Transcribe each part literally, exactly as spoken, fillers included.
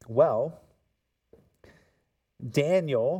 Well, Daniel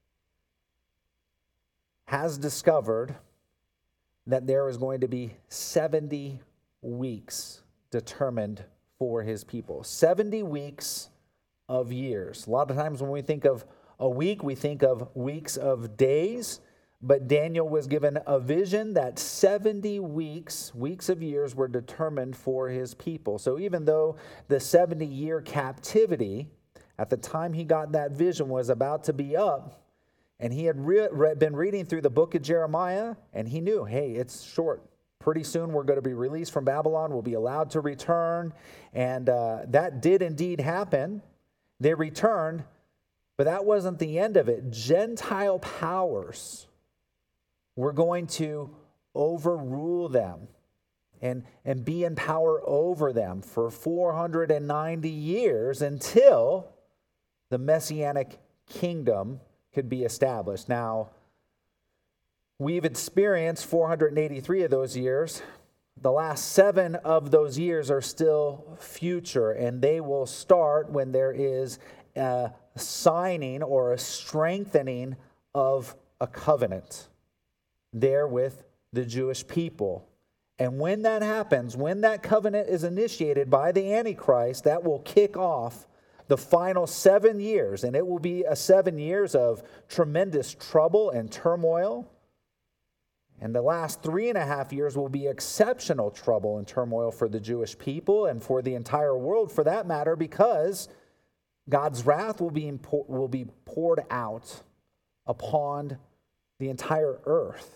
has discovered that there is going to be seventy weeks determined for his people. seventy weeks of years. A lot of times when we think of a week, we think of weeks of days, but Daniel was given a vision that seventy weeks, weeks of years were determined for his people. So even though the seventy-year captivity, at the time he got that vision, was about to be up, and he had re- re- been reading through the book of Jeremiah, and he knew, hey, it's short. Pretty soon we're going to be released from Babylon. We'll be allowed to return. And uh, that did indeed happen. They returned, but that wasn't the end of it. Gentile powers were going to overrule them and, and be in power over them for four hundred ninety years until the Messianic kingdom could be established. Now, we've experienced four hundred eighty-three of those years. The last seven of those years are still future, and they will start when there is a signing or a strengthening of a covenant there with the Jewish people. And when that happens, when that covenant is initiated by the Antichrist, that will kick off the final seven years. And it will be a seven years of tremendous trouble and turmoil. And the last three and a half years will be exceptional trouble and turmoil for the Jewish people and for the entire world, for that matter, because God's wrath will be will be poured out upon the entire earth.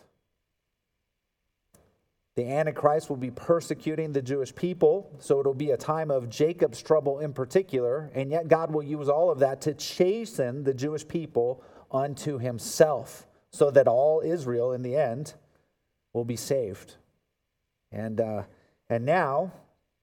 The Antichrist will be persecuting the Jewish people, so it'll be a time of Jacob's trouble in particular, and yet God will use all of that to chasten the Jewish people unto himself, so that all Israel in the end will be saved. And uh, and now,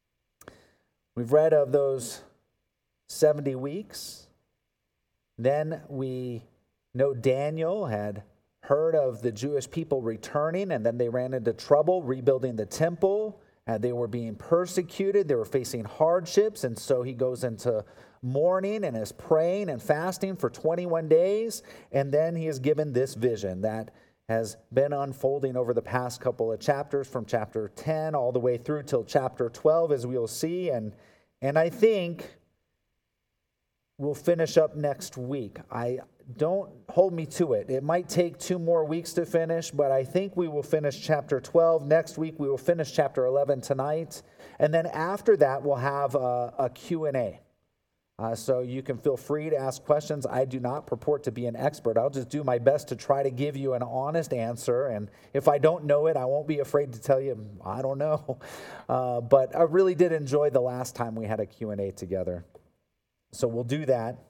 we've read of those seventy weeks. Then we know Daniel had heard of the Jewish people returning, and then they ran into trouble rebuilding the temple, and they were being persecuted. They were facing hardships, and so he goes into mourning and is praying and fasting for twenty-one days, and then he is given this vision that has been unfolding over the past couple of chapters, from chapter ten all the way through till chapter twelve, as we'll see, and and I think we'll finish up next week. I Don't hold me to it. It might take two more weeks to finish, but I think we will finish chapter twelve. Next week, we will finish chapter eleven tonight. And then after that, we'll have a, a Q and A. Uh, so you can feel free to ask questions. I do not purport to be an expert. I'll just do my best to try to give you an honest answer. And if I don't know it, I won't be afraid to tell you, I don't know. Uh, but I really did enjoy the last time we had a Q and A together. So we'll do that.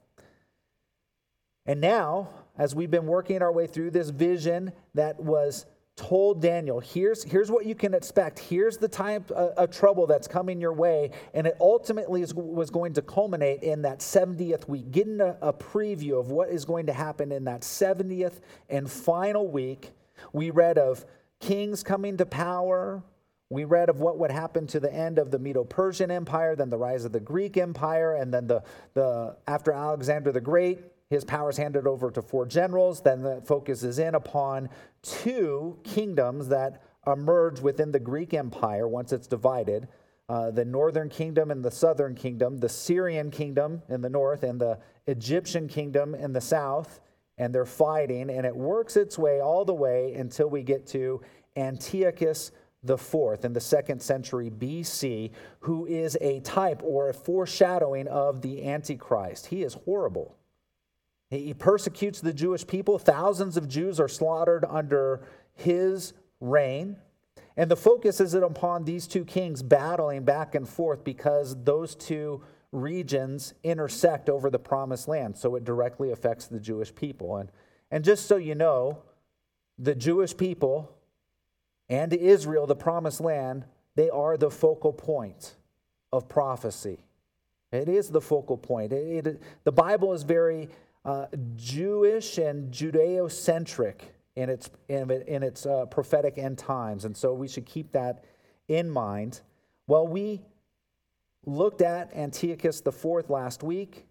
And now, as we've been working our way through this vision that was told Daniel, here's, here's what you can expect. Here's the type of, of trouble that's coming your way. And it ultimately is, was going to culminate in that seventieth week, getting a, a preview of what is going to happen in that seventieth and final week. We read of kings coming to power. We read of what would happen to the end of the Medo-Persian Empire, then the rise of the Greek Empire, and then the, the after Alexander the Great, his power is handed over to four generals. Then the focus is in upon two kingdoms that emerge within the Greek Empire once it's divided. Uh, the northern kingdom and the southern kingdom, the Syrian kingdom in the north and the Egyptian kingdom in the south. And they're fighting, and it works its way all the way until we get to Antiochus the fourth in the second century B C, who is a type or a foreshadowing of the Antichrist. He is horrible. He persecutes the Jewish people. Thousands of Jews are slaughtered under his reign. And the focus is upon these two kings battling back and forth because those two regions intersect over the promised land. So it directly affects the Jewish people. And, and just so you know, the Jewish people and Israel, the promised land, they are the focal point of prophecy. It is the focal point. It, it, the Bible is very Uh, Jewish and Judeo-centric in its in, in its uh, prophetic end times, and so we should keep that in mind. Well, we looked at Antiochus the fourth last week.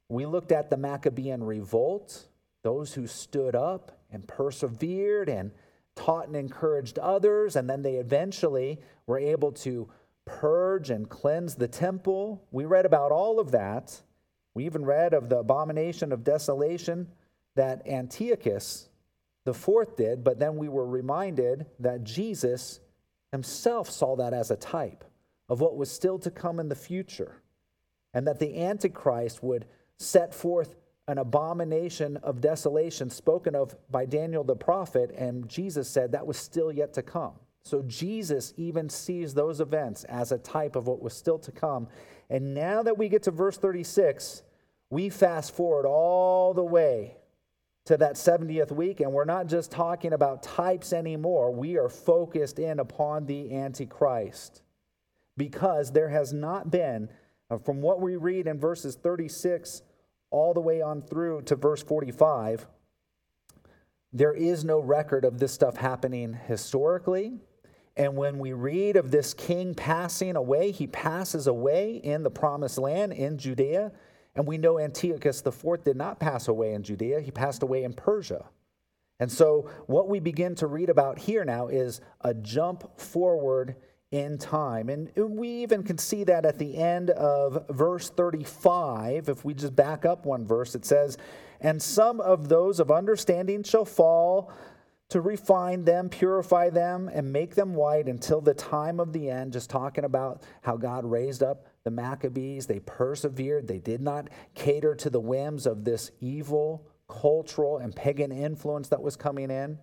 We looked at the Maccabean revolt, those who stood up and persevered and taught and encouraged others, and then they eventually were able to purge and cleanse the temple. We read about all of that. We even read of the abomination of desolation that Antiochus the fourth did, but then we were reminded that Jesus himself saw that as a type of what was still to come in the future, and that the Antichrist would set forth an abomination of desolation spoken of by Daniel the prophet, and Jesus said that was still yet to come. So Jesus even sees those events as a type of what was still to come. And now that we get to verse thirty-six, we fast forward all the way to that seventieth week, and we're not just talking about types anymore. We are focused in upon the Antichrist, because there has not been, from what we read in verses thirty-six all the way on through to verse forty-five, there is no record of this stuff happening historically. And when we read of this king passing away, he passes away in the promised land in Judea. And we know Antiochus the fourth did not pass away in Judea. He passed away in Persia. And so what we begin to read about here now is a jump forward in time. And we even can see that at the end of verse thirty-five. If we just back up one verse, it says, "And some of those of understanding shall fall, to refine them, purify them, and make them white until the time of the end." Just talking about how God raised up the Maccabees. They persevered. They did not cater to the whims of this evil cultural and pagan influence that was coming in.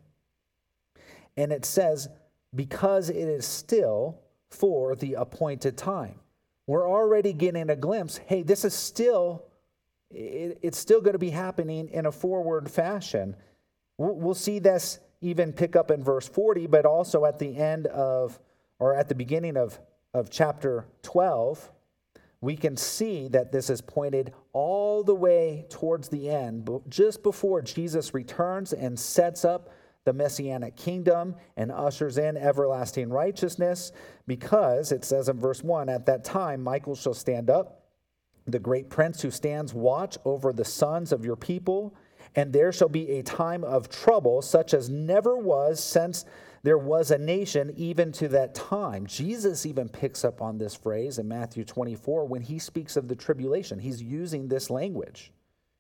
And it says, because it is still for the appointed time. We're already getting a glimpse. Hey, this is still, it's still going to be happening in a forward fashion. We'll see this even pick up in verse forty, but also at the end of, or at the beginning of, of chapter twelve, we can see that this is pointed all the way towards the end, just before Jesus returns and sets up the Messianic kingdom and ushers in everlasting righteousness, because it says in verse one, "At that time Michael shall stand up, the great prince who stands watch over the sons of your people, and there shall be a time of trouble such as never was since there was a nation even to that time." Jesus even picks up on this phrase in Matthew twenty-four when he speaks of the tribulation. He's using this language.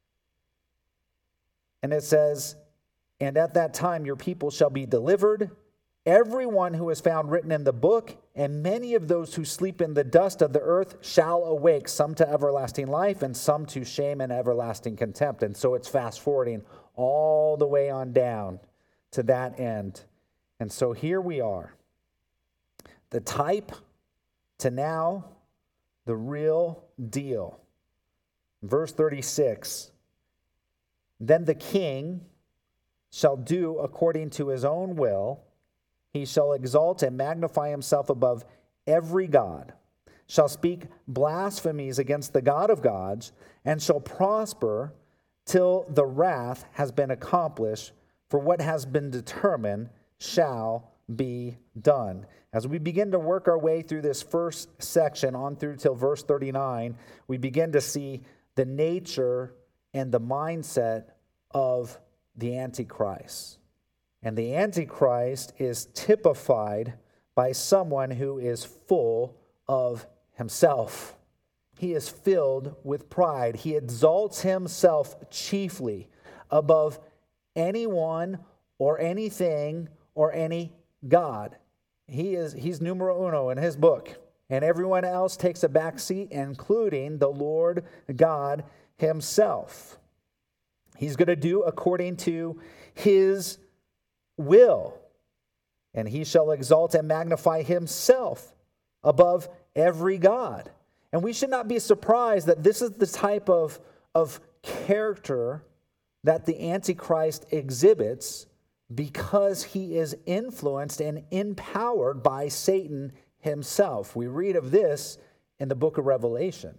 And it says, "And at that time your people shall be delivered, everyone who is found written in the book, and many of those who sleep in the dust of the earth shall awake, some to everlasting life and some to shame and everlasting contempt." And so it's fast forwarding all the way on down to that end. And so here we are, the type to now the real deal. Verse thirty-six, "Then the king shall do according to his own will. He shall exalt and magnify himself above every god, shall speak blasphemies against the God of gods, and shall prosper till the wrath has been accomplished, for what has been determined shall be done." As we begin to work our way through this first section on through till verse thirty-nine, we begin to see the nature and the mindset of the Antichrist. And the Antichrist is typified by someone who is full of himself. He is filled with pride. He exalts himself chiefly above anyone or anything or any god. He is he's numero uno in his book, and everyone else takes a back seat, including the Lord God himself. He's going to do according to his will, and he shall exalt and magnify himself above every god. And we should not be surprised that this is the type of, of character that the Antichrist exhibits, because he is influenced and empowered by Satan himself. We read of this in the book of Revelation.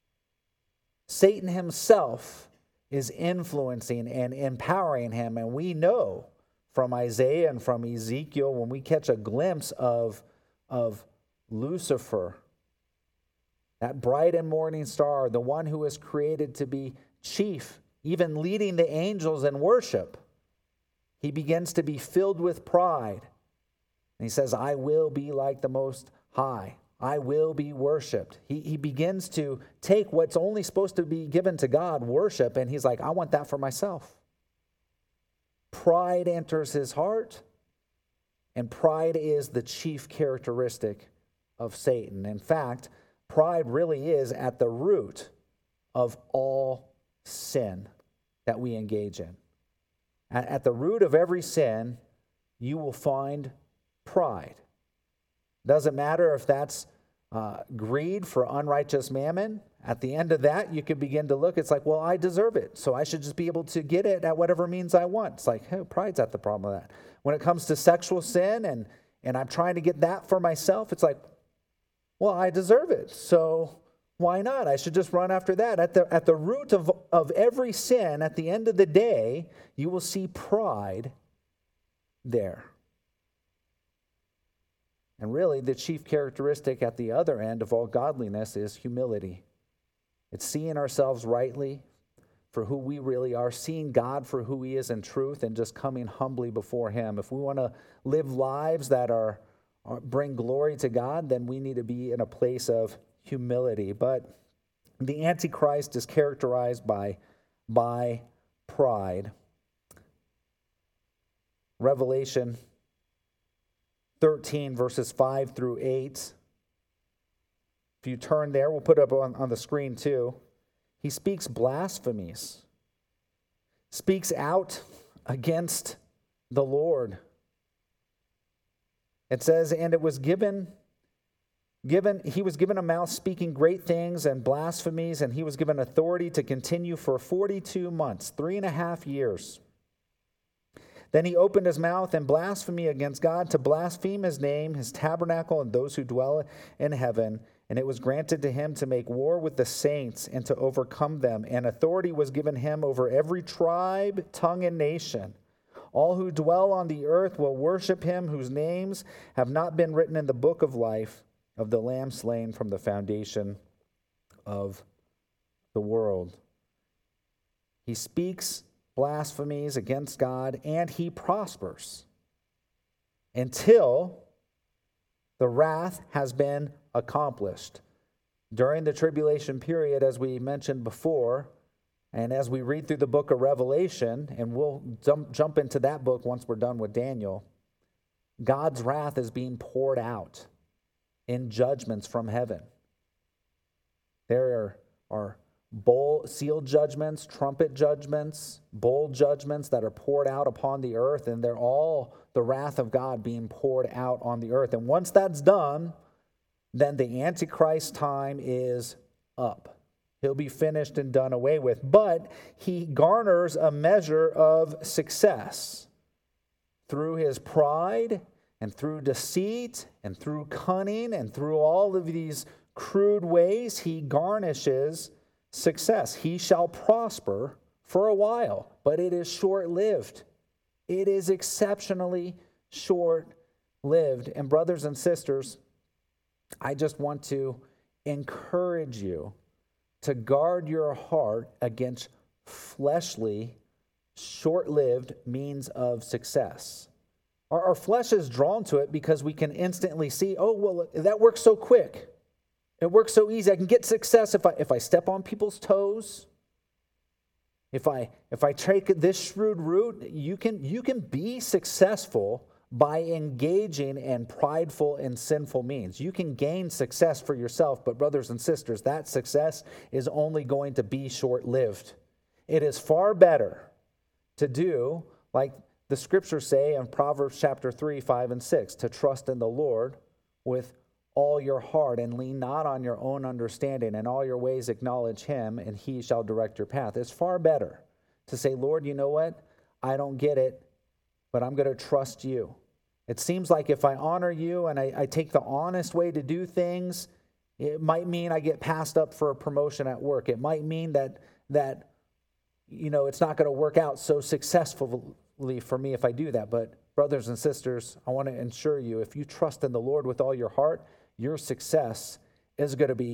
Satan himself is influencing and empowering him, and we know from Isaiah and from Ezekiel, when we catch a glimpse of, of Lucifer that bright and morning star, the one who was created to be chief, even leading the angels in worship, he begins to be filled with pride. And he says, I will be like the Most High. I will be worshiped. He, he begins to take what's only supposed to be given to God, worship, and he's like, I want that for myself. Pride enters his heart, and pride is the chief characteristic of Satan. In fact, pride really is at the root of all sin that we engage in. At, at the root of every sin, you will find pride. Doesn't matter if that's uh, greed for unrighteous mammon. At the end of that, you could begin to look, it's like, well, I deserve it, so I should just be able to get it at whatever means I want. It's like, hey, pride's at the problem of that. When it comes to sexual sin and, and I'm trying to get that for myself, it's like, well, I deserve it, so why not? I should just run after that. At the, at the root of, of every sin, at the end of the day, you will see pride there. And really, the chief characteristic at the other end of all godliness is humility. It's seeing ourselves rightly for who we really are, seeing God for who he is in truth, and just coming humbly before him. If we want to live lives that are, are bring glory to God, then we need to be in a place of humility. But the Antichrist is characterized by, by pride. Revelation thirteen, verses five through eight. If you turn there, we'll put it up on, on the screen too. He speaks blasphemies, speaks out against the Lord. It says, and it was given, given, he was given a mouth speaking great things and blasphemies, and he was given authority to continue for forty-two months, three and a half years. Then he opened his mouth in blasphemy against God, to blaspheme his name, his tabernacle, and those who dwell in heaven. And it was granted to him to make war with the saints and to overcome them. And authority was given him over every tribe, tongue, and nation. All who dwell on the earth will worship him, whose names have not been written in the book of life of the Lamb slain from the foundation of the world. He speaks blasphemies against God, and he prospers until the wrath has been accomplished. During the tribulation period, as we mentioned before, and as we read through the book of Revelation, and we'll jump, jump into that book once we're done with Daniel, God's wrath is being poured out in judgments from heaven. There are, are bowl, sealed judgments, trumpet judgments, bowl judgments that are poured out upon the earth, and they're all the wrath of God being poured out on the earth. And once that's done, then the Antichrist time is up. He'll be finished and done away with. But he garners a measure of success through his pride and through deceit and through cunning and through all of these crude ways. He garnishes success. He shall prosper for a while, but it is short-lived. It is exceptionally short-lived. And brothers and sisters, I just want to encourage you to guard your heart against fleshly, short-lived means of success. Our, our flesh is drawn to it because we can instantly see, oh, well, that works so quick. It works so easy. I can get success if I if I step on people's toes. If I if I take this shrewd route, you can you can be successful by engaging in prideful and sinful means. You can gain success for yourself, but brothers and sisters, that success is only going to be short-lived. It is far better to do, like the scriptures say in Proverbs chapter three, five, and six, to trust in the Lord with all your heart and lean not on your own understanding. In all your ways acknowledge him, and he shall direct your path. It's far better to say, Lord, you know what? I don't get it, but I'm going to trust you. It seems like if I honor you and I, I take the honest way to do things, it might mean I get passed up for a promotion at work. It might mean that, that you know, it's not going to work out so successfully for me if I do that. But brothers and sisters, I want to assure you, if you trust in the Lord with all your heart, your success is going to be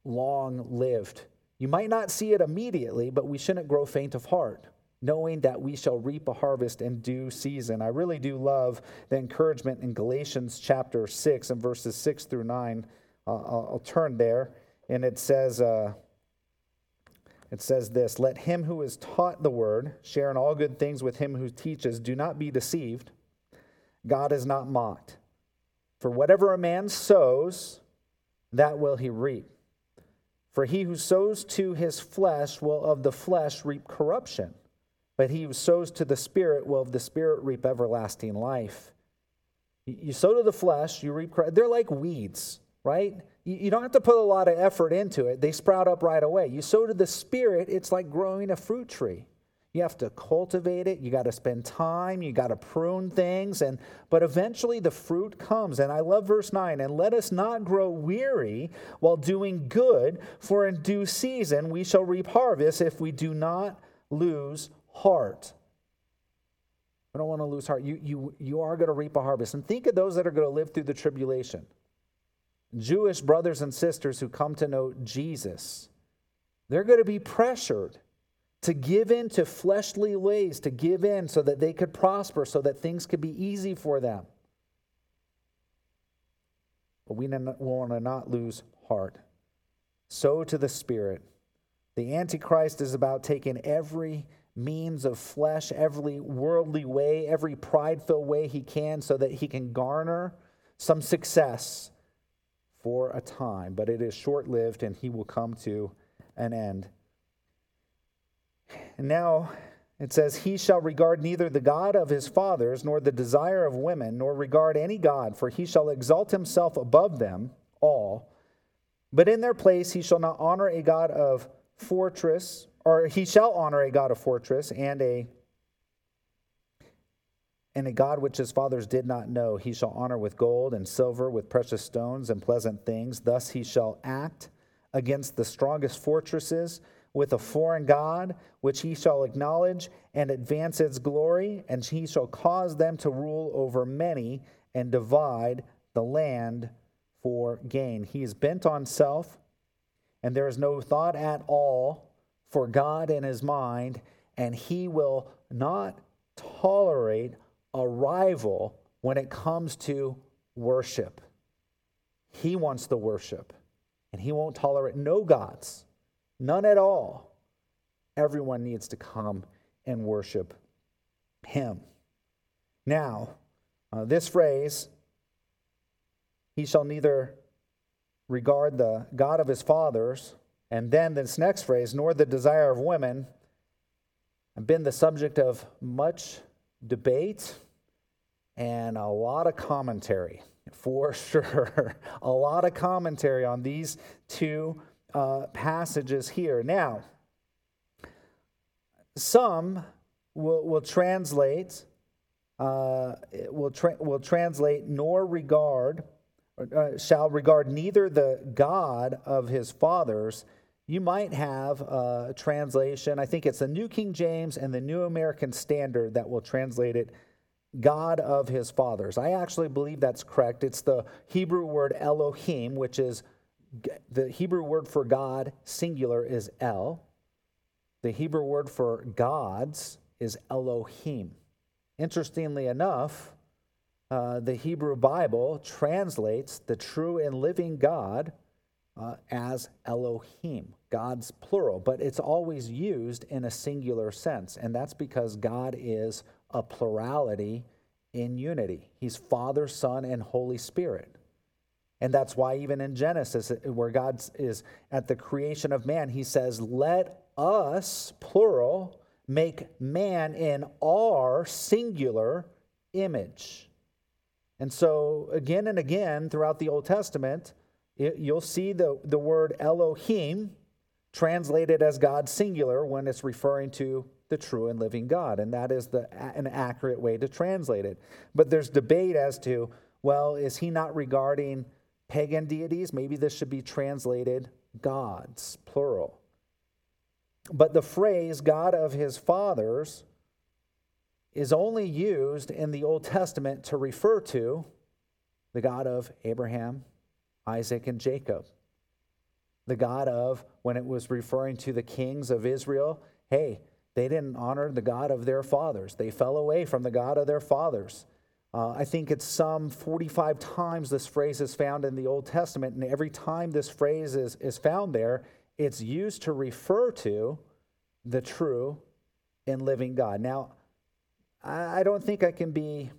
long-lived. You might not see it immediately, but we shouldn't grow faint of heart, knowing that we shall reap a harvest in due season. I really do love the encouragement in Galatians chapter six and verses six through nine. Uh, I'll, I'll turn there, and it says, uh, it says this, "Let him who is taught the word share in all good things with him who teaches. Do not be deceived. God is not mocked. For whatever a man sows, that will he reap. For he who sows to his flesh will of the flesh reap corruption, but he who sows to the Spirit will of the Spirit reap everlasting life." You sow to the flesh, you reap corruption. They're like weeds, right? You don't have to put a lot of effort into it. They sprout up right away. You sow to the Spirit, it's like growing a fruit tree. You have to cultivate it. You got to spend time. You got to prune things. And but eventually the fruit comes. And I love verse nine. "And let us not grow weary while doing good, for in due season we shall reap harvest if we do not lose heart." I don't want to lose heart. You, you, you are going to reap a harvest. And think of those that are going to live through the tribulation. Jewish brothers and sisters who come to know Jesus. They're going to be pressured to give in to fleshly ways, to give in so that they could prosper, so that things could be easy for them. But we want to not lose heart. Sow to the Spirit. The Antichrist is about taking every means of flesh, every worldly way, every pride-filled way he can so that he can garner some success for a time. But it is short-lived and he will come to an end. And now it says, "He shall regard neither the God of his fathers, nor the desire of women, nor regard any God, for he shall exalt himself above them all. But in their place he shall not honor a God of fortress, or he shall honor a God of fortress, and a and a God which his fathers did not know. He shall honor with gold and silver, with precious stones and pleasant things. Thus he shall act against the strongest fortresses, with a foreign God, which he shall acknowledge and advance its glory, and he shall cause them to rule over many and divide the land for gain." He is bent on self, and there is no thought at all for God in his mind, and he will not tolerate a rival when it comes to worship. He wants the worship, and he won't tolerate no gods. None at all. Everyone needs to come and worship him. Now, uh, this phrase, "he shall neither regard the God of his fathers," and then this next phrase, "nor the desire of women," have been the subject of much debate and a lot of commentary, for sure. A lot of commentary on these two Uh, passages here. Now, some will, will translate uh, will tra- will translate nor regard uh, shall regard neither the God of his fathers. You might have a translation. I think it's the New King James and the New American Standard that will translate it, God of his fathers. I actually believe that's correct. It's the Hebrew word Elohim, which is the Hebrew word for God, singular, is El. The Hebrew word for gods is Elohim. Interestingly enough, uh, the Hebrew Bible translates the true and living God uh, as Elohim, God's plural, but it's always used in a singular sense, and that's because God is a plurality in unity. He's Father, Son, and Holy Spirit. And that's why even in Genesis, where God is at the creation of man, he says, "Let us," plural, "make man in our," singular, "image." And so again and again throughout the Old Testament, it, you'll see the, the word Elohim translated as God singular when it's referring to the true and living God. And that is the an accurate way to translate it. But there's debate as to, well, is he not regarding pagan deities? Maybe this should be translated gods, plural. But the phrase God of his fathers is only used in the Old Testament to refer to the God of Abraham, Isaac, and Jacob. The God of, when it was referring to the kings of Israel, hey, they didn't honor the God of their fathers. They fell away from the God of their fathers. Uh, I think it's some forty-five times this phrase is found in the Old Testament, and every time this phrase is, is found there, it's used to refer to the true and living God. Now, I don't think I can be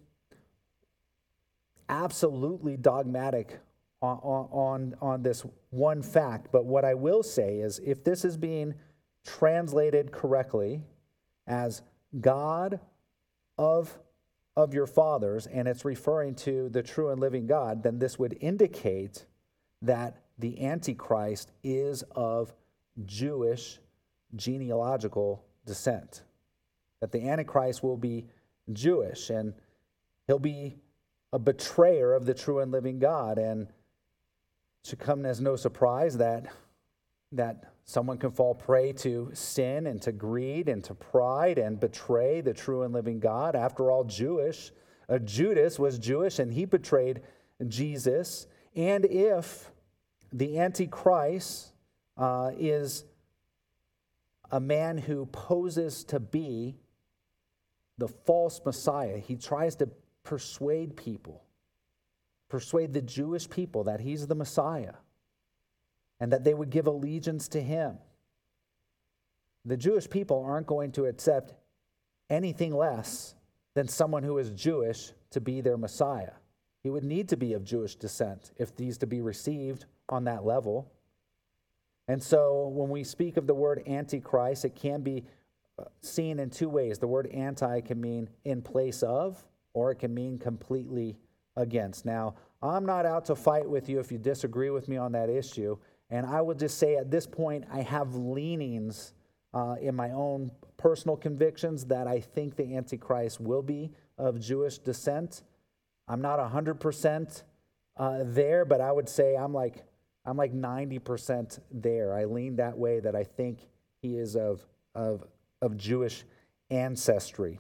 absolutely dogmatic on, on, on this one fact, but what I will say is if this is being translated correctly as God of, of your fathers, and it's referring to the true and living God, then this would indicate that the Antichrist is of Jewish genealogical descent. That the Antichrist will be Jewish, and he'll be a betrayer of the true and living God. And it should come as no surprise that, that someone can fall prey to sin and to greed and to pride and betray the true and living God. After all, Jewish, uh, Judas was Jewish, and he betrayed Jesus. And if the Antichrist uh, is a man who poses to be the false Messiah, he tries to persuade people, persuade the Jewish people that he's the Messiah and that they would give allegiance to him. The Jewish people aren't going to accept anything less than someone who is Jewish to be their Messiah. He would need to be of Jewish descent if he's to be received on that level. And so when we speak of the word Antichrist, it can be seen in two ways. The word anti can mean in place of, or it can mean completely against. Now, I'm not out to fight with you if you disagree with me on that issue. And I will just say at this point, I have leanings uh, in my own personal convictions that I think the Antichrist will be of Jewish descent. I'm not one hundred percent uh, there, but I would say I'm like I'm like ninety percent there. I lean that way, that I think he is of of of Jewish ancestry.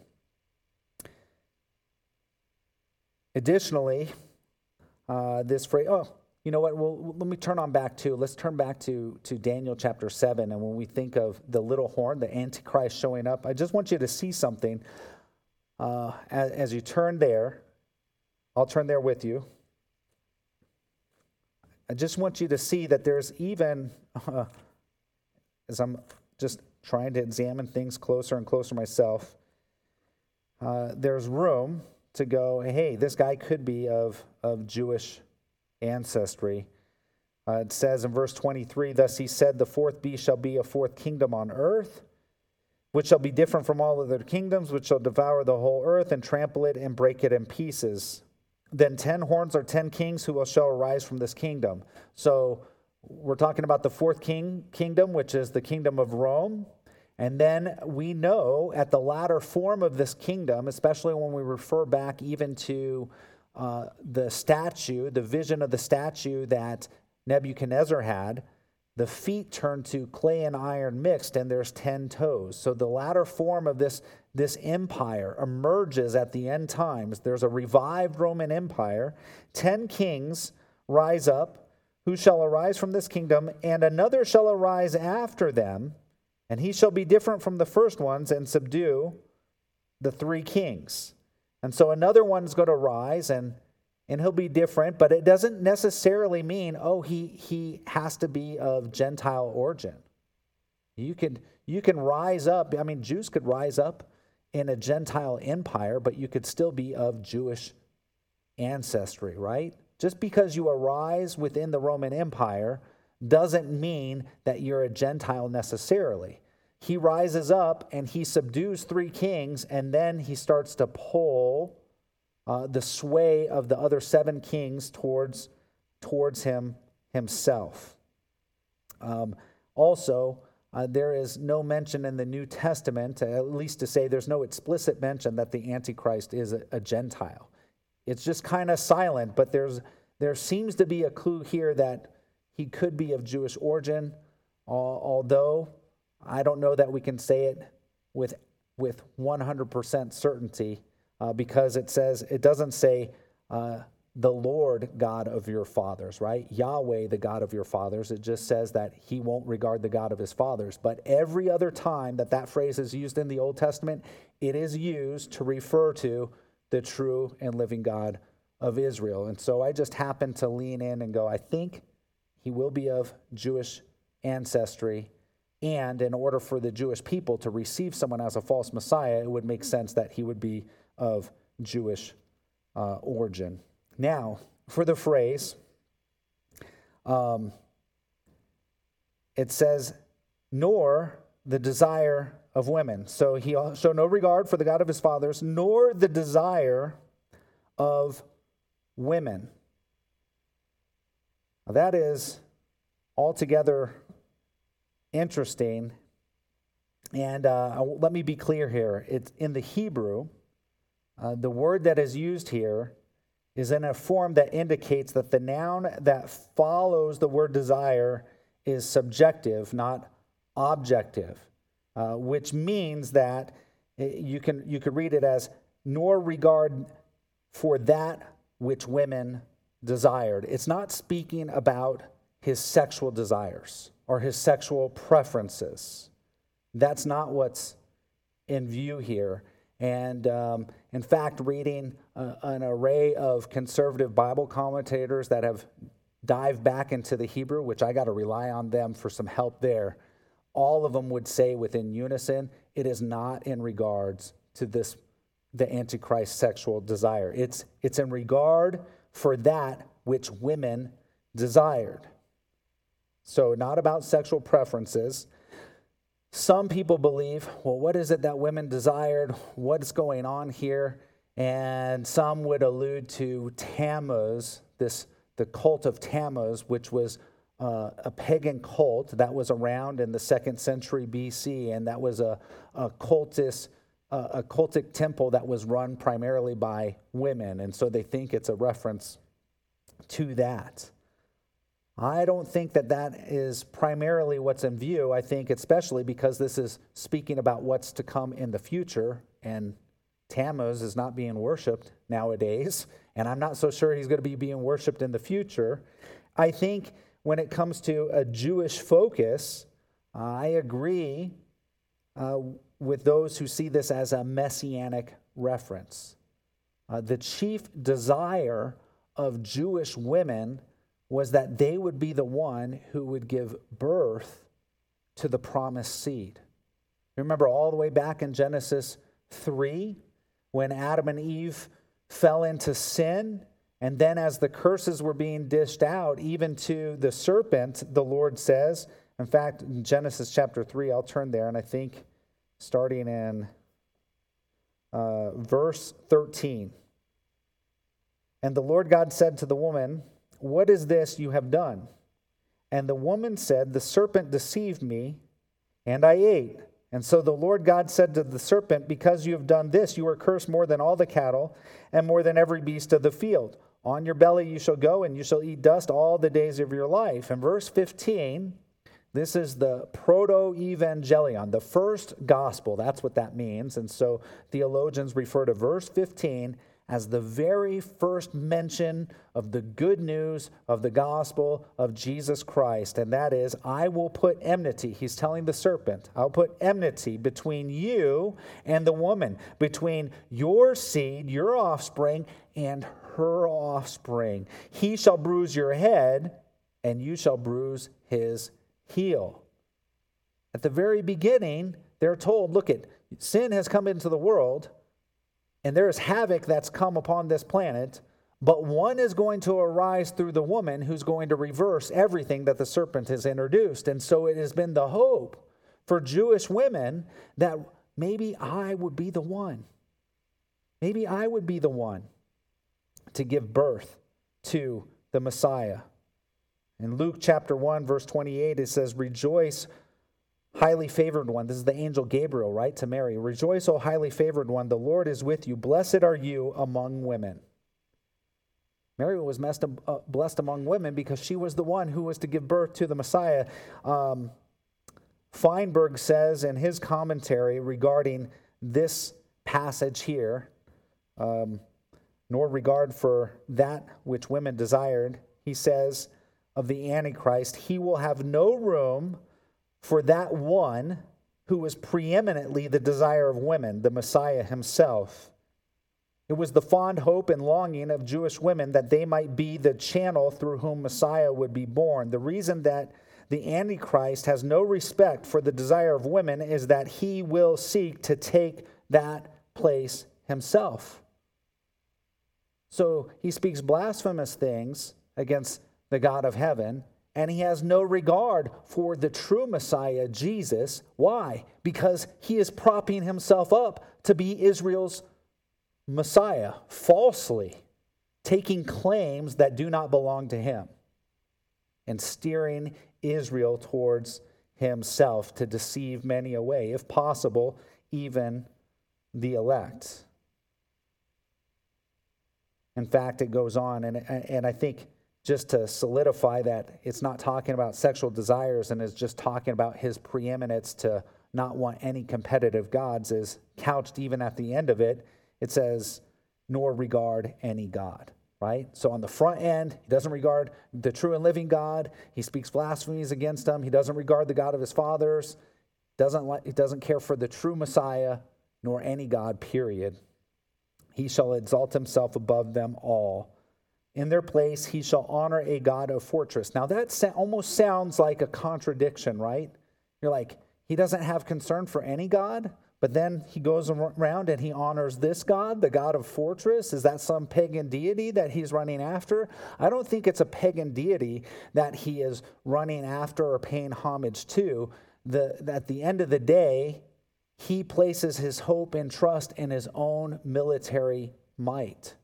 Additionally, uh, this phrase, oh, you know what, well, let me turn on back to, let's turn back to, to Daniel chapter seven, and when we think of the little horn, the Antichrist showing up, I just want you to see something. Uh, as, as you turn there, I'll turn there with you. I just want you to see that there's even, uh, as I'm just trying to examine things closer and closer myself, uh, there's room to go, hey, this guy could be of, of Jewish ancestry. Uh, it says in verse twenty-three, thus he said, the fourth beast shall be a fourth kingdom on earth, which shall be different from all other kingdoms, which shall devour the whole earth and trample it and break it in pieces. Then ten horns are ten kings who shall arise from this kingdom. So we're talking about the fourth king kingdom, which is the kingdom of Rome. And then we know at the latter form of this kingdom, especially when we refer back even to uh, the statue, the vision of the statue that Nebuchadnezzar had, the feet turned to clay and iron mixed, and there's ten toes. So the latter form of this, this empire emerges at the end times. There's a revived Roman Empire. Ten kings rise up, who shall arise from this kingdom, and another shall arise after them, and he shall be different from the first ones and subdue the three kings. And so another one's going to rise, and and he'll be different, but it doesn't necessarily mean, oh, he he has to be of Gentile origin. You could you can rise up. I mean, Jews could rise up in a Gentile empire, but you could still be of Jewish ancestry, right? Just because you arise within the Roman Empire doesn't mean that you're a Gentile necessarily. He rises up and he subdues three kings, and then he starts to pull uh, the sway of the other seven kings towards, towards him himself. Um, also, uh, there is no mention in the New Testament, at least to say there's no explicit mention that the Antichrist is a, a Gentile. It's just kind of silent, but there's there seems to be a clue here that he could be of Jewish origin, uh, although I don't know that we can say it with with one hundred percent certainty uh, because it says it doesn't say uh, the Lord God of your fathers, right? Yahweh, the God of your fathers. It just says that he won't regard the God of his fathers. But every other time that that phrase is used in the Old Testament, it is used to refer to the true and living God of Israel. And so I just happen to lean in and go, I think he will be of Jewish ancestry. And in order for the Jewish people to receive someone as a false Messiah, it would make sense that he would be of Jewish uh, origin. Now, for the phrase, um, it says, nor the desire of women. So he showed no regard for the God of his fathers, nor the desire of women. Now, that is altogether interesting. And uh, let me be clear here. It's in the Hebrew, uh, the word that is used here is in a form that indicates that the noun that follows the word desire is subjective, not objective, uh, which means that you can you could read it as nor regard for that which women desired. It's not speaking about his sexual desires or his sexual preferences. That's not what's in view here. And um, in fact, reading uh, an array of conservative Bible commentators that have dived back into the Hebrew, which I got to rely on them for some help there, all of them would say within unison, it is not in regards to this, the Antichrist sexual desire. It's, it's in regard for that which women desired. So not about sexual preferences. Some people believe, well, what is it that women desired? What's going on here? And some would allude to Tammuz, this the cult of Tammuz, which was uh, a pagan cult that was around in the second century B C, and that was a, a cultist, uh, a cultic temple that was run primarily by women, and so they think it's a reference to that. I don't think that that is primarily what's in view. I think especially because this is speaking about what's to come in the future, and Tammuz is not being worshipped nowadays, and I'm not so sure he's going to be being worshipped in the future. I think when it comes to a Jewish focus, uh, I agree uh, with those who see this as a messianic reference. Uh, the chief desire of Jewish women was that they would be the one who would give birth to the promised seed. Remember all the way back in Genesis three, when Adam and Eve fell into sin, and then as the curses were being dished out, even to the serpent, the Lord says, in fact, in Genesis chapter three, I'll turn there, and I think starting in uh, verse thirteen. And the Lord God said to the woman, "What is this you have done?" And the woman said, "The serpent deceived me, and I ate." And so the Lord God said to the serpent, "Because you have done this, you are cursed more than all the cattle, and more than every beast of the field. On your belly you shall go, and you shall eat dust all the days of your life." And verse fifteen, this is the proto-evangelion, the first gospel. That's what that means. And so theologians refer to verse fifteen as the very first mention of the good news of the gospel of Jesus Christ. And that is, I will put enmity. He's telling the serpent, I'll put enmity between you and the woman, between your seed, your offspring, and her offspring. He shall bruise your head, and you shall bruise his heel. At the very beginning, they're told, look, it, sin has come into the world, and there is havoc that's come upon this planet, but one is going to arise through the woman who's going to reverse everything that the serpent has introduced. And so it has been the hope for Jewish women that maybe I would be the one. Maybe I would be the one to give birth to the Messiah. In Luke chapter one, verse twenty-eight, it says, "Rejoice, highly favored one." This is the angel Gabriel, right, to Mary. "Rejoice, O highly favored one, the Lord is with you. Blessed are you among women." Mary was blessed among women because she was the one who was to give birth to the Messiah. Um, Feinberg says in his commentary regarding this passage here, um, nor regard for that which women desired. He says of the Antichrist, he will have no room for that one who was preeminently the desire of women, the Messiah himself. It was the fond hope and longing of Jewish women that they might be the channel through whom Messiah would be born. The reason that the Antichrist has no respect for the desire of women is that he will seek to take that place himself. So he speaks blasphemous things against the God of heaven, and he has no regard for the true Messiah, Jesus. Why? Because he is propping himself up to be Israel's Messiah, falsely taking claims that do not belong to him and steering Israel towards himself to deceive many away, if possible, even the elect. In fact, it goes on, and, and I think just to solidify that it's not talking about sexual desires and is just talking about his preeminence to not want any competitive gods is couched even at the end of it. It says, nor regard any God, right? So on the front end, he doesn't regard the true and living God. He speaks blasphemies against him. He doesn't regard the God of his fathers. Doesn't like, he doesn't care for the true Messiah, nor any God, period. He shall exalt himself above them all. In their place, he shall honor a God of fortress. Now that sa- almost sounds like a contradiction, right? You're like, he doesn't have concern for any God? But then he goes around and he honors this God, the God of fortress. Is that some pagan deity that he's running after? I don't think it's a pagan deity that he is running after or paying homage to. The, at the end of the day, he places his hope and trust in his own military might,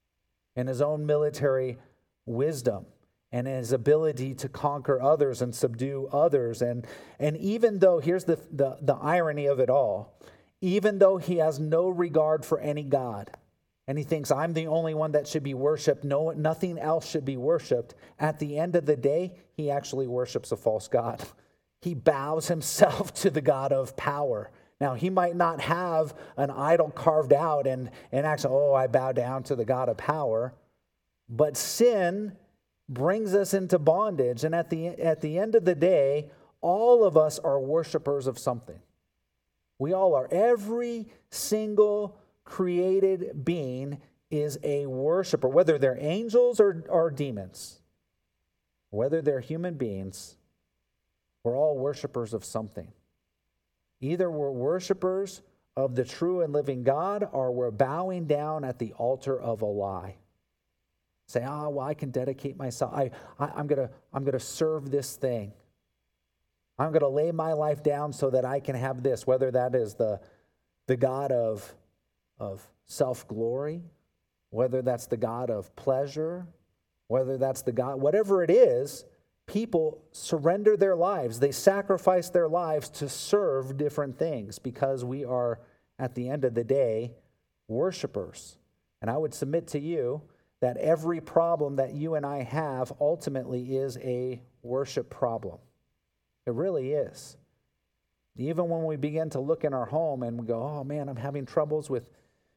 in his own military wisdom, and his ability to conquer others and subdue others. And, and even though, here's the, the, the irony of it all, even though he has no regard for any God, and he thinks, I'm the only one that should be worshipped, no, nothing else should be worshipped, at the end of the day, he actually worships a false god. He bows himself to the God of power. Now, he might not have an idol carved out and, and actually, oh, I bow down to the God of power, but sin brings us into bondage, and at the, at the end of the day, all of us are worshipers of something. We all are. Every single created being is a worshiper, whether they're angels or, or demons, whether they're human beings, we're all worshipers of something. Either we're worshipers of the true and living God, or we're bowing down at the altar of a lie. Say, ah, oh, well, I can dedicate myself. I, I, I'm gonna, I'm gonna serve this thing. I'm going to lay my life down so that I can have this, whether that is the, the God of, of self-glory, whether that's the God of pleasure, whether that's the God, whatever it is, people surrender their lives. They sacrifice their lives to serve different things because we are, at the end of the day, worshipers. And I would submit to you that every problem that you and I have ultimately is a worship problem. It really is. Even when we begin to look in our home and we go, oh man, I'm having troubles with,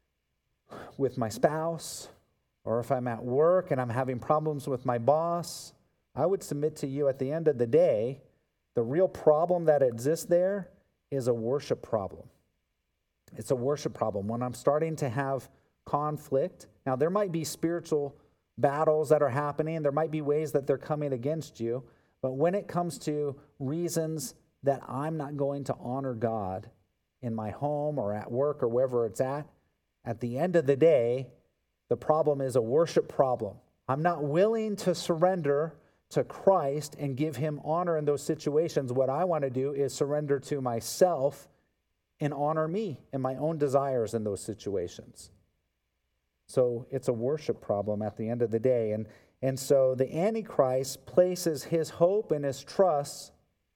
with my spouse, or if I'm at work and I'm having problems with my boss, I would submit to you at the end of the day, the real problem that exists there is a worship problem. It's a worship problem. When I'm starting to have conflict, now there might be spiritual battles that are happening, there might be ways that they're coming against you, but when it comes to reasons that I'm not going to honor God in my home or at work or wherever it's at, at the end of the day, the problem is a worship problem. I'm not willing to surrender to Christ and give him honor in those situations. What I want to do is surrender to myself and honor me and my own desires in those situations. So it's a worship problem at the end of the day. And And so the Antichrist places his hope and his trust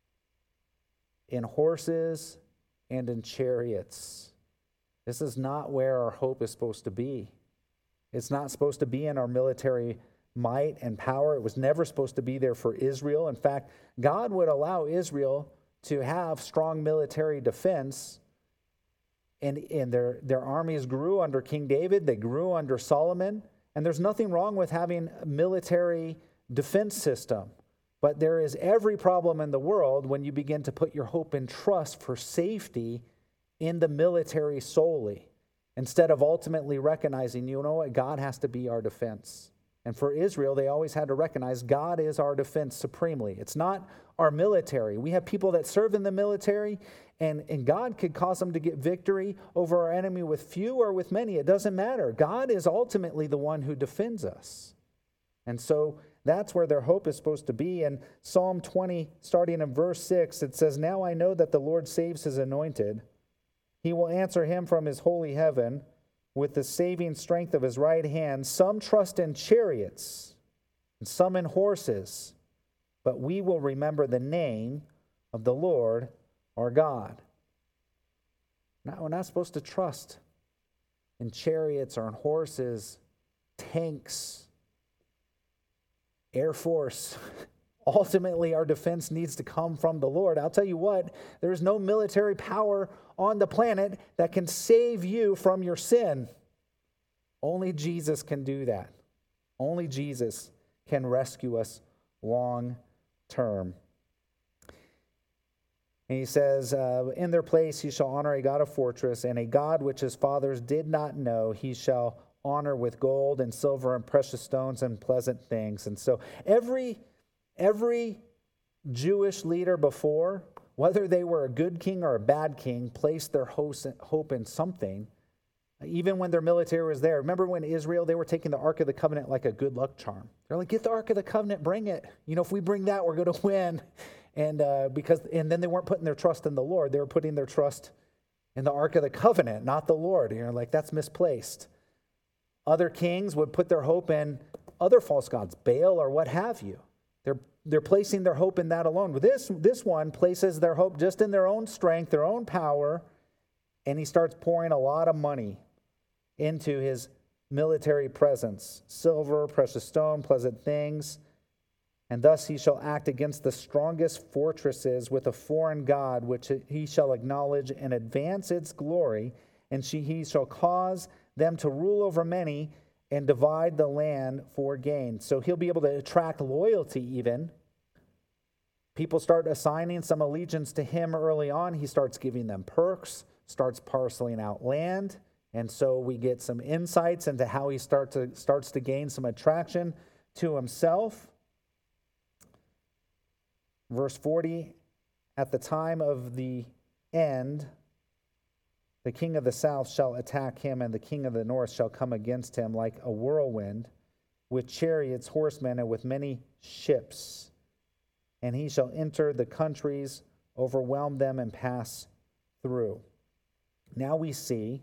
in horses and in chariots. This is not where our hope is supposed to be. It's not supposed to be in our military might and power. It was never supposed to be there for Israel. In fact, God would allow Israel to have strong military defense, and, and their, their armies grew under King David. They grew under Solomon. And there's nothing wrong with having a military defense system. But there is every problem in the world when you begin to put your hope and trust for safety in the military solely, instead of ultimately recognizing, you know what, God has to be our defense. And for Israel, they always had to recognize God is our defense supremely. It's not our military. We have people that serve in the military, and, and God could cause them to get victory over our enemy with few or with many. It doesn't matter. God is ultimately the one who defends us. And so that's where their hope is supposed to be. In Psalm twenty, starting in verse six, it says, "Now I know that the Lord saves his anointed. He will answer him from his holy heaven with the saving strength of his right hand. Some trust in chariots and some in horses, but we will remember the name of the Lord our God." Now, we're not supposed to trust in chariots or in horses, tanks, Air Force. Ultimately, our defense needs to come from the Lord. I'll tell you what, there's no military power on the planet that can save you from your sin. Only Jesus can do that. Only Jesus can rescue us long term. And he says, uh, "In their place he shall honor a God of fortress, and a God which his fathers did not know he shall honor with gold and silver and precious stones and pleasant things." And so every every Jewish leader before, whether they were a good king or a bad king, placed their hope in something, even when their military was there. Remember when Israel, they were taking the Ark of the Covenant like a good luck charm. They're like, "Get the Ark of the Covenant, bring it. You know, if we bring that, we're going to win." And uh, because, and then they weren't putting their trust in the Lord. They were putting their trust in the Ark of the Covenant, not the Lord. You're like, that's misplaced. Other kings would put their hope in other false gods, Baal or what have you. They're they're placing their hope in that alone. But this this one places their hope just in their own strength, their own power, and he starts pouring a lot of money into his military presence: silver, precious stone, pleasant things. And thus he shall act against the strongest fortresses with a foreign god, which he shall acknowledge and advance its glory, and she, he shall cause them to rule over many and divide the land for gain. So he'll be able to attract loyalty even. People start assigning some allegiance to him early on. He starts giving them perks, starts parceling out land. And so we get some insights into how he start to, starts to gain some attraction to himself. Verse forty, "At the time of the end, the king of the south shall attack him, and the king of the north shall come against him like a whirlwind, with chariots, horsemen, and with many ships. And he shall enter the countries, overwhelm them, and pass through." Now we see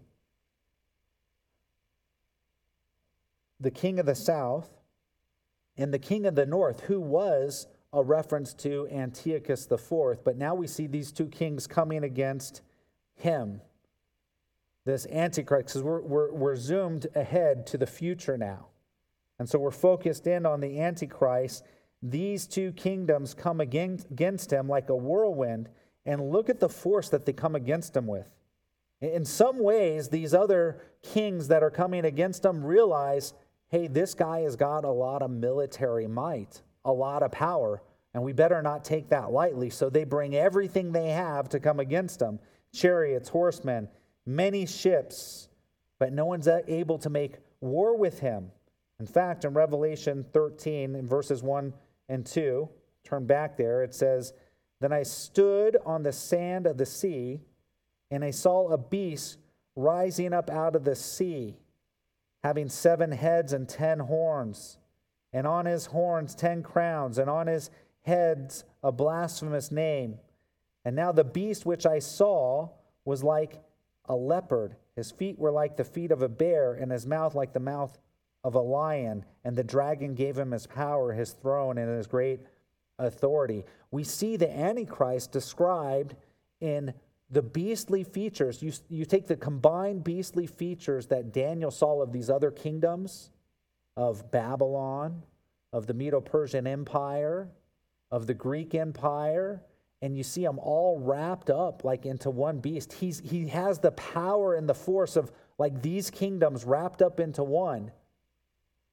the king of the south and the king of the north, who was a reference to Antiochus the Fourth. But now we see these two kings coming against him. This Antichrist, because we're, we're, we're zoomed ahead to the future now. And so we're focused in on the Antichrist. These two kingdoms come against, against him like a whirlwind, and look at the force that they come against him with. In some ways, these other kings that are coming against him realize, hey, this guy has got a lot of military might, a lot of power, and we better not take that lightly. So they bring everything they have to come against him: chariots, horsemen, many ships, but no one's able to make war with him. In fact, in Revelation thirteen, in verses one and two, turn back there, it says, "Then I stood on the sand of the sea, and I saw a beast rising up out of the sea, having seven heads and ten horns, and on his horns ten crowns, and on his heads a blasphemous name. And now the beast which I saw was like a leopard. His feet were like the feet of a bear, and his mouth like the mouth of a lion. And the dragon gave him his power, his throne, and his great authority." We see the Antichrist described in the beastly features. You, you take the combined beastly features that Daniel saw of these other kingdoms, of Babylon, of the Medo-Persian Empire, of the Greek Empire, and you see them all wrapped up like into one beast. He's, he has the power and the force of like these kingdoms wrapped up into one.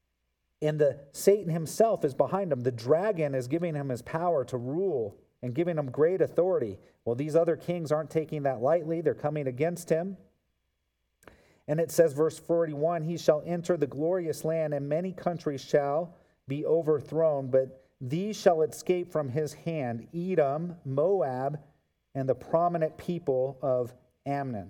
And the Satan himself is behind him. The dragon is giving him his power to rule and giving him great authority. Well, these other kings aren't taking that lightly. They're coming against him. And it says, verse forty-one, he shall enter the glorious land, and many countries shall be overthrown, but these shall escape from his hand, Edom, Moab, and the prominent people of Ammon.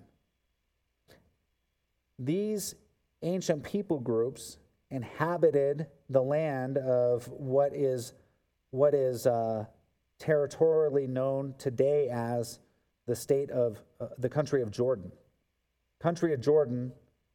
These ancient people groups inhabited the land of what is what is uh, territorially known today as the state of uh, the country of Jordan. Country of Jordan,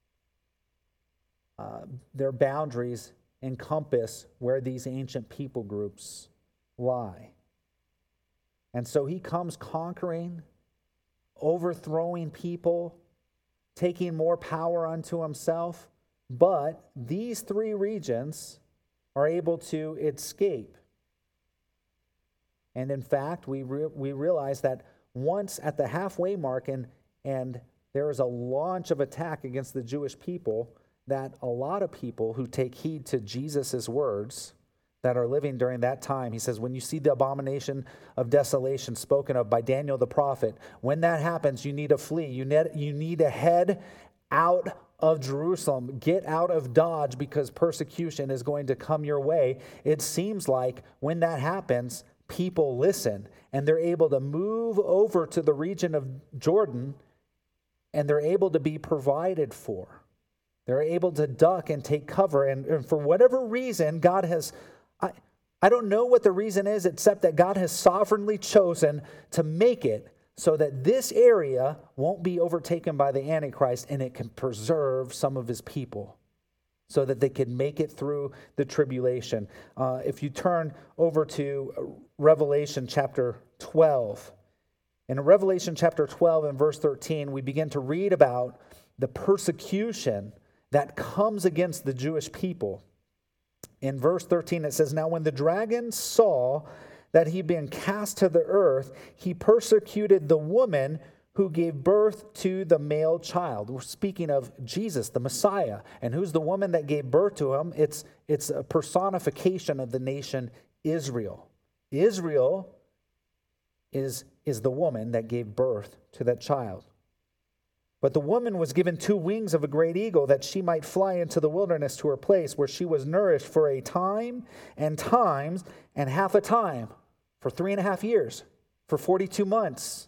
uh, their boundaries encompass where these ancient people groups lie. And so he comes conquering, overthrowing people, taking more power unto himself. But these three regions are able to escape. And in fact, we re- we realize that once at the halfway mark and, and there is a launch of attack against the Jewish people, that a lot of people who take heed to Jesus' words that are living during that time, he says, when you see the abomination of desolation spoken of by Daniel the prophet, when that happens, you need to flee. You need, you need to head out of Jerusalem. Get out of Dodge because persecution is going to come your way. It seems like when that happens, people listen and they're able to move over to the region of Jordan and they're able to be provided for. They're able to duck and take cover. And, and for whatever reason, God has, I, I don't know what the reason is, except that God has sovereignly chosen to make it so that this area won't be overtaken by the Antichrist and it can preserve some of his people so that they can make it through the tribulation. Uh, if you turn over to Revelation chapter twelve, in Revelation chapter twelve and verse thirteen, we begin to read about the persecution that comes against the Jewish people. In verse thirteen, it says, now when the dragon saw that he'd been cast to the earth, he persecuted the woman who gave birth to the male child. We're speaking of Jesus, the Messiah. And who's the woman that gave birth to him? It's, it's a personification of the nation Israel. Israel is, is the woman that gave birth to that child. But the woman was given two wings of a great eagle that she might fly into the wilderness to her place where she was nourished for a time and times and half a time, for three and a half years, for forty-two months,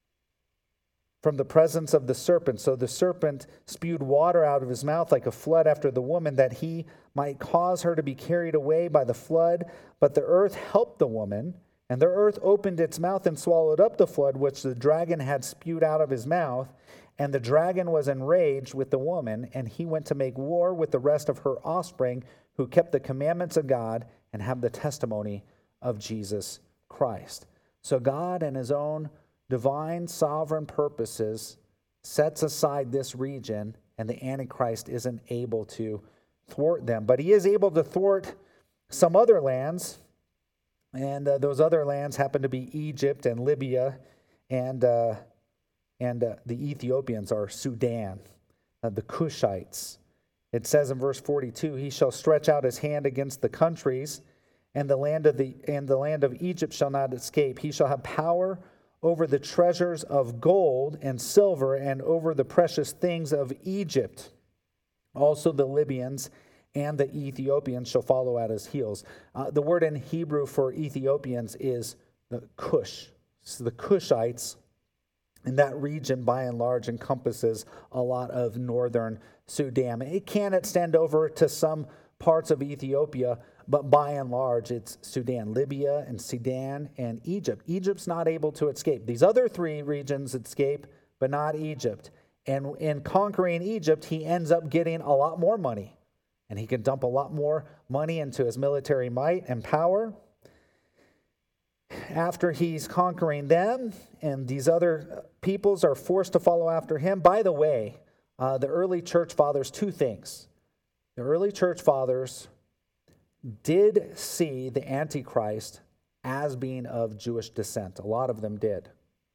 from the presence of the serpent. So the serpent spewed water out of his mouth like a flood after the woman, that he might cause her to be carried away by the flood. But the earth helped the woman, and the earth opened its mouth and swallowed up the flood which the dragon had spewed out of his mouth. And the dragon was enraged with the woman, and he went to make war with the rest of her offspring who kept the commandments of God and have the testimony of Jesus Christ. So God, in his own divine sovereign purposes, sets aside this region, and the Antichrist isn't able to thwart them. But he is able to thwart some other lands, and uh, those other lands happen to be Egypt and Libya, and uh, and uh, the Ethiopians are Sudan, uh, the Cushites. It says in verse forty-two, he shall stretch out his hand against the countries, and the land of the and the land of Egypt shall not escape. He shall have power over the treasures of gold and silver, and over the precious things of Egypt. Also the Libyans and the Ethiopians shall follow at his heels. Uh, the word in Hebrew for Ethiopians is the Cush. So the Cushites in that region, by and large, encompasses a lot of northern Sudan. It can extend over to some parts of Ethiopia, but by and large, it's Sudan, Libya, and Sudan, and Egypt. Egypt's not able to escape. These other three regions escape, but not Egypt. And in conquering Egypt, he ends up getting a lot more money, and he can dump a lot more money into his military might and power. After he's conquering them, and these other peoples are forced to follow after him. By the way, uh, the early church fathers, two things. The early church fathers did see the Antichrist as being of Jewish descent. A lot of them did.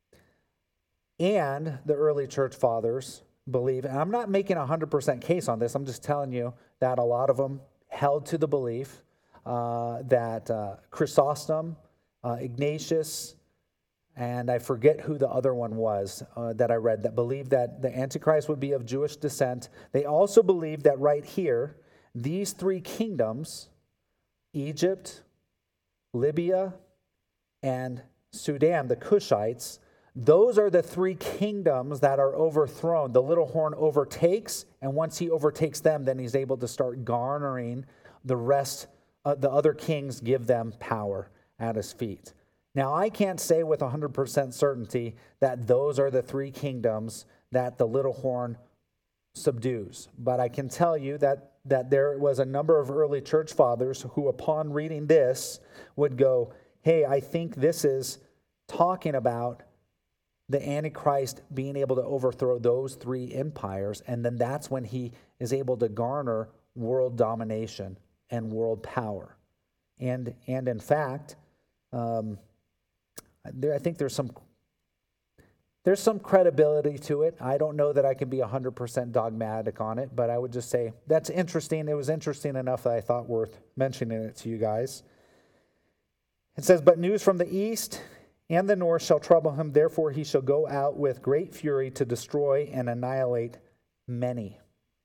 And the early church fathers believe, and I'm not making a one hundred percent case on this, I'm just telling you that a lot of them held to the belief uh, that uh, Chrysostom, uh, Ignatius, and I forget who the other one was uh, that I read, that believed that the Antichrist would be of Jewish descent. They also believed that right here, these three kingdoms, Egypt, Libya, and Sudan, the Cushites, those are the three kingdoms that are overthrown. The little horn overtakes, and once he overtakes them, then he's able to start garnering the rest. Uh, the other kings give them power at his feet. Now, I can't say with one hundred percent certainty that those are the three kingdoms that the little horn subdues. But I can tell you that, that there was a number of early church fathers who, upon reading this, would go, hey, I think this is talking about the Antichrist being able to overthrow those three empires, and then that's when he is able to garner world domination and world power. And, and in fact, um, There, I think there's some there's some credibility to it. I don't know that I can be one hundred percent dogmatic on it, but I would just say that's interesting. It was interesting enough that I thought worth mentioning it to you guys. It says, but news from the east and the north shall trouble him. Therefore he shall go out with great fury to destroy and annihilate many.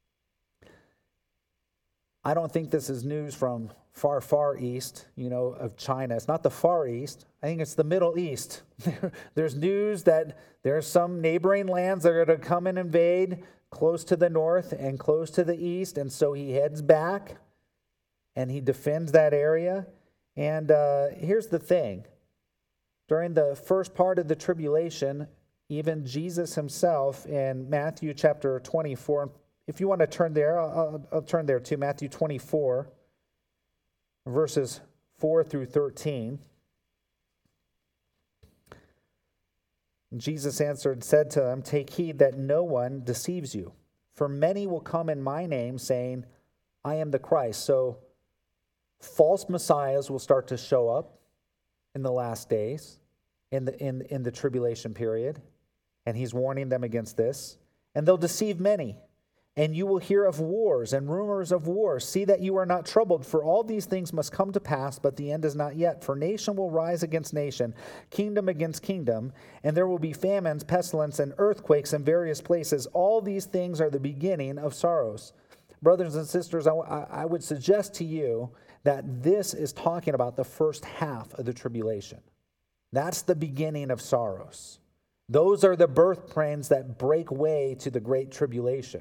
I don't think this is news from far, far east, you know, of China. It's not the Far East. I think it's the Middle East. There's news that there's some neighboring lands that are going to come and invade close to the north and close to the east. And so he heads back and he defends that area. And uh, here's the thing. During the first part of the tribulation, even Jesus himself in Matthew chapter twenty-four, if you want to turn there, I'll, I'll turn there to Matthew twenty-four, verses four through thirteen. Jesus answered and said to them, take heed that no one deceives you, for many will come in my name, saying, I am the Christ. So false messiahs will start to show up in the last days, in the in, in the tribulation period, and he's warning them against this. And they'll deceive many. And you will hear of wars and rumors of wars. See that you are not troubled, for all these things must come to pass, but the end is not yet. For nation will rise against nation, kingdom against kingdom, and there will be famines, pestilence, and earthquakes in various places. All these things are the beginning of sorrows. Brothers and sisters, I, I would suggest to you that this is talking about the first half of the tribulation. That's the beginning of sorrows. Those are the birth pains that break way to the great tribulation.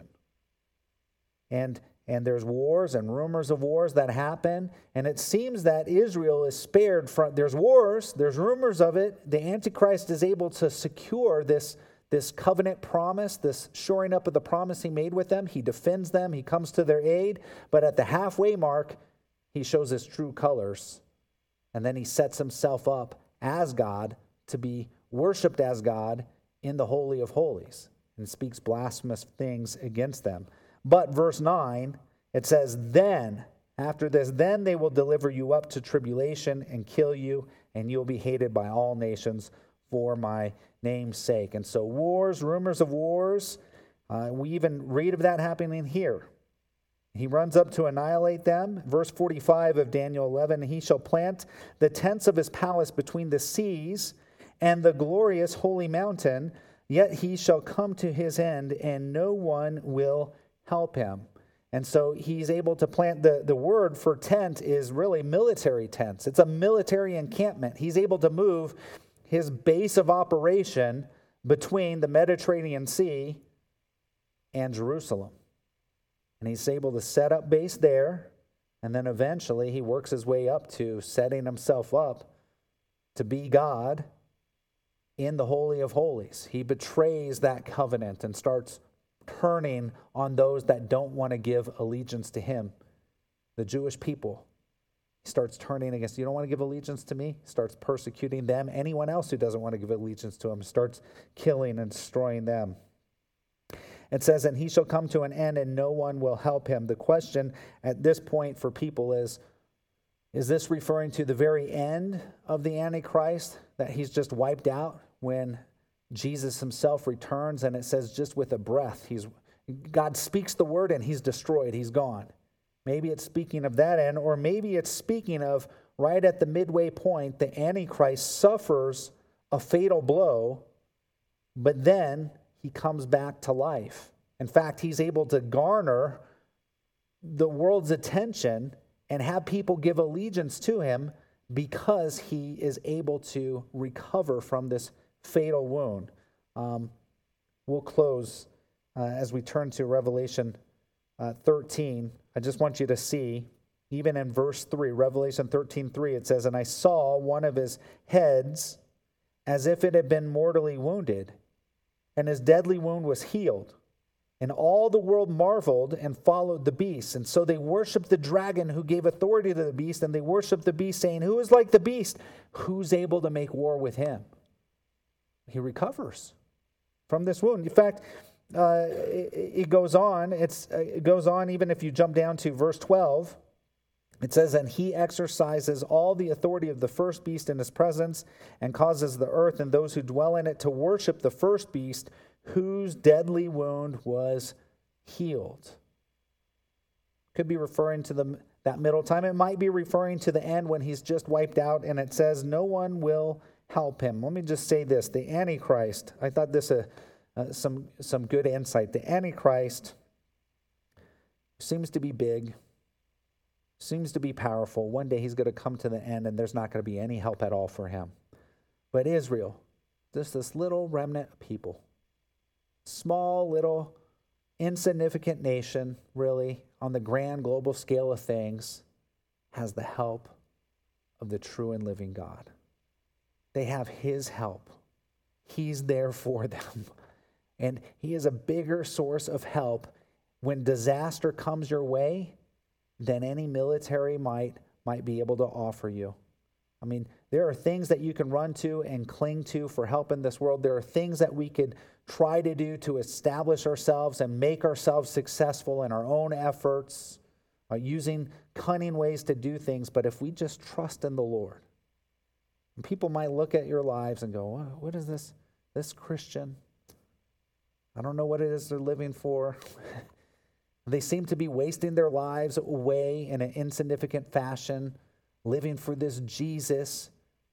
And and there's wars and rumors of wars that happen. And it seems that Israel is spared from, there's wars, there's rumors of it. The Antichrist is able to secure this, this covenant promise, this shoring up of the promise he made with them. He defends them, he comes to their aid. But at the halfway mark, he shows his true colors. And then he sets himself up as God to be worshiped as God in the Holy of Holies and speaks blasphemous things against them. But verse nine, it says, then, after this, then they will deliver you up to tribulation and kill you, and you'll be hated by all nations for my name's sake. And so wars, rumors of wars, uh, we even read of that happening here. He runs up to annihilate them. Verse forty-five of Daniel eleven, he shall plant the tents of his palace between the seas and the glorious holy mountain, yet he shall come to his end, and no one will help him. And so he's able to plant, the, the word for tent is really military tents. It's a military encampment. He's able to move his base of operation between the Mediterranean Sea and Jerusalem. And he's able to set up base there, and then eventually he works his way up to setting himself up to be God in the Holy of Holies. He betrays that covenant and starts turning on those that don't want to give allegiance to him, the Jewish people. He starts turning against, you don't want to give allegiance to me? He starts persecuting them. Anyone else who doesn't want to give allegiance to him starts killing and destroying them. It says, and he shall come to an end and no one will help him. The question at this point for people is, is this referring to the very end of the Antichrist, that he's just wiped out when Jesus himself returns, and it says just with a breath, he's God speaks the word and he's destroyed, he's gone. Maybe it's speaking of that end, or maybe it's speaking of right at the midway point, the Antichrist suffers a fatal blow, but then he comes back to life. In fact, he's able to garner the world's attention and have people give allegiance to him because he is able to recover from this fatal wound. Um, we'll close uh, as we turn to Revelation uh, thirteen. I just want you to see, even in verse three, Revelation thirteen three, it says, "And I saw one of his heads as if it had been mortally wounded, and his deadly wound was healed. And all the world marveled and followed the beast. And so they worshiped the dragon who gave authority to the beast, and they worshiped the beast, saying, 'Who is like the beast? Who's able to make war with him?'" He recovers from this wound. In fact, uh, it, it goes on. It's, it goes on even if you jump down to verse twelve. It says, "And he exercises all the authority of the first beast in his presence, and causes the earth and those who dwell in it to worship the first beast, whose deadly wound was healed." Could be referring to the, that middle time. It might be referring to the end when he's just wiped out, and it says, "No one will help him." Let me just say this. The Antichrist, I thought this uh, uh, some, some good insight. The Antichrist seems to be big, seems to be powerful. One day he's going to come to the end, and there's not going to be any help at all for him. But Israel, just this little remnant of people, small, little, insignificant nation, really, on the grand global scale of things, has the help of the true and living God. They have his help. He's there for them. And he is a bigger source of help when disaster comes your way than any military might, might be able to offer you. I mean, there are things that you can run to and cling to for help in this world. There are things that we could try to do to establish ourselves and make ourselves successful in our own efforts, uh, using cunning ways to do things. But if we just trust in the Lord, and people might look at your lives and go, "What, what is this, this Christian? I don't know what it is they're living for." They seem to be wasting their lives away in an insignificant fashion, living for this Jesus.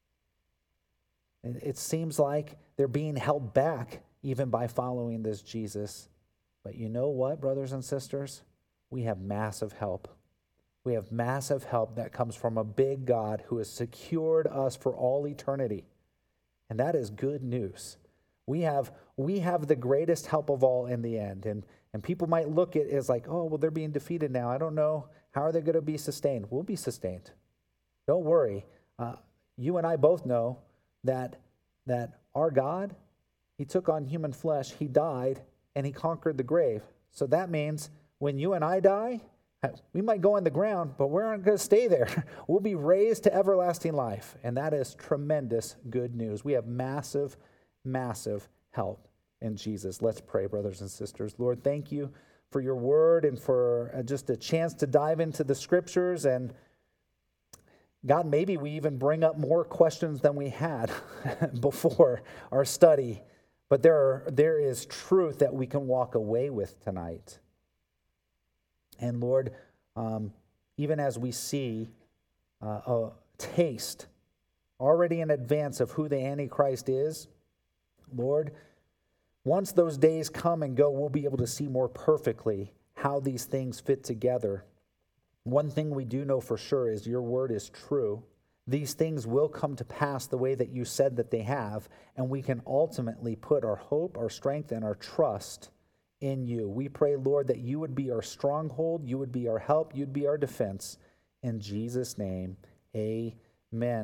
It seems like they're being held back even by following this Jesus. But you know what, brothers and sisters? We have massive help. We have massive help that comes from a big God who has secured us for all eternity. And that is good news. We have we have the greatest help of all in the end. And, and people might look at it as like, "Oh, well, they're being defeated now. I don't know. How are they going to be sustained?" We'll be sustained. Don't worry. Uh, you and I both know that, that our God, he took on human flesh, he died, and he conquered the grave. So that means when you and I die, we might go on the ground, but we're not going to stay there. We'll be raised to everlasting life. And that is tremendous good news. We have massive, massive help in Jesus. Let's pray, brothers and sisters. Lord, thank you for your word and for just a chance to dive into the scriptures. And God, maybe we even bring up more questions than we had before our study. But there are, there is truth that we can walk away with tonight. And Lord, um, even as we see uh, a taste already in advance of who the Antichrist is, Lord, once those days come and go, we'll be able to see more perfectly how these things fit together. One thing we do know for sure is your word is true. These things will come to pass the way that you said that they have, and we can ultimately put our hope, our strength, and our trust in you. We pray, Lord, that you would be our stronghold, you would be our help, you'd be our defense. In Jesus' name, amen.